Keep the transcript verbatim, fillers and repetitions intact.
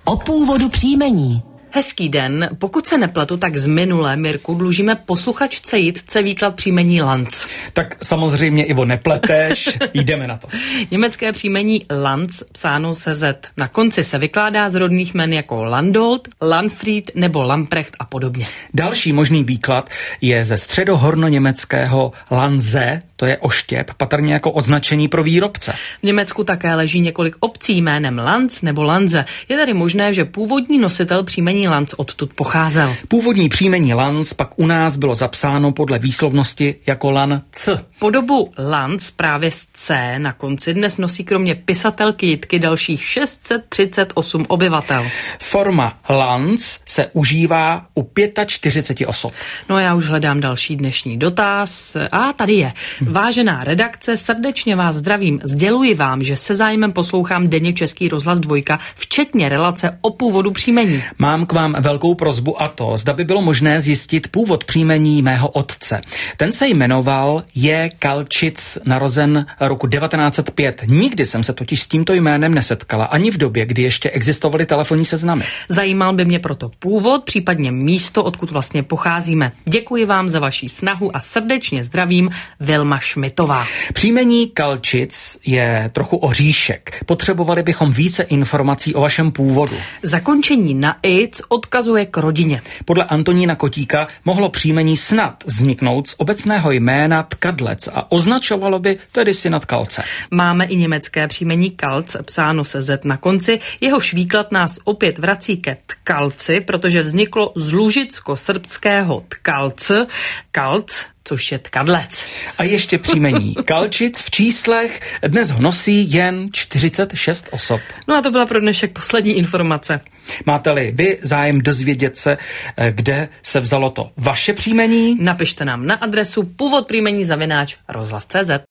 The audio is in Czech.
O původu příjmení. Hezký den. Pokud se nepletu, tak z minulé, Mirku, dlužíme posluchačce Jitce výklad příjmení Lanz. Tak samozřejmě, Ivo, nepleteš, jdeme na to. Německé příjmení Lanz, psáno se Z. Na konci se vykládá z rodných jmen jako Landolt, Lanfried nebo Lamprecht a podobně. Další možný výklad je ze středohornoněmeckého Lanze, to je oštěp, patrně jako označení pro výrobce. V Německu také leží několik obcí jménem Lanz nebo Lanze. Je tedy možné, že původní nositel příjmení Lanz odtud pocházel. Původní příjmení Lanz pak u nás bylo zapsáno podle výslovnosti jako Lanc. Podobu Lanz právě z C na konci dnes nosí kromě pisatelky Jitky dalších šest set třicet osm obyvatel. Forma Lanz se užívá u čtyřicet pět osob. No já už hledám další dnešní dotaz. A tady je. Vážená redakce, srdečně vás zdravím. Sděluji vám, že se zájmem poslouchám denně Český rozhlas dvojka, včetně relace o původu příjmení. Mám k vám velkou prosbu a to, zda by bylo možné zjistit původ příjmení mého otce. Ten se jmenoval J. Kalčic, narozen roku devatenáct set pět. Nikdy jsem se totiž s tímto jménem nesetkala, ani v době, kdy ještě existovaly telefonní seznamy. Zajímal by mě proto původ, případně místo, odkud vlastně pocházíme. Děkuji vám za vaši snahu a srdečně zdravím, Vilma Šmitová. Příjmení Kalčic je trochu oříšek. Potřebovali bychom více informací o vašem původu. Zakončení na ic odkazuje k rodině. Podle Antonína Kotíka mohlo příjmení snad vzniknout z obecného jména Tkadlec a označovalo by tedy synat Kalce. Máme i německé příjmení Kalc, psáno se Z na konci. Jehož výklad nás opět vrací ke Tkalci, protože vzniklo z lužicko-srbského Tkalc, Kalc, což je tkadlec. A ještě příjmení Kalčic v číslech dnes ho nosí jen čtyřicet šest osob. No a to byla pro dnešek poslední informace. Máte-li vy zájem dozvědět se, kde se vzalo to vaše příjmení? Napište nám na adresu původ příjmení zavináč rozhlas tečka cé zet.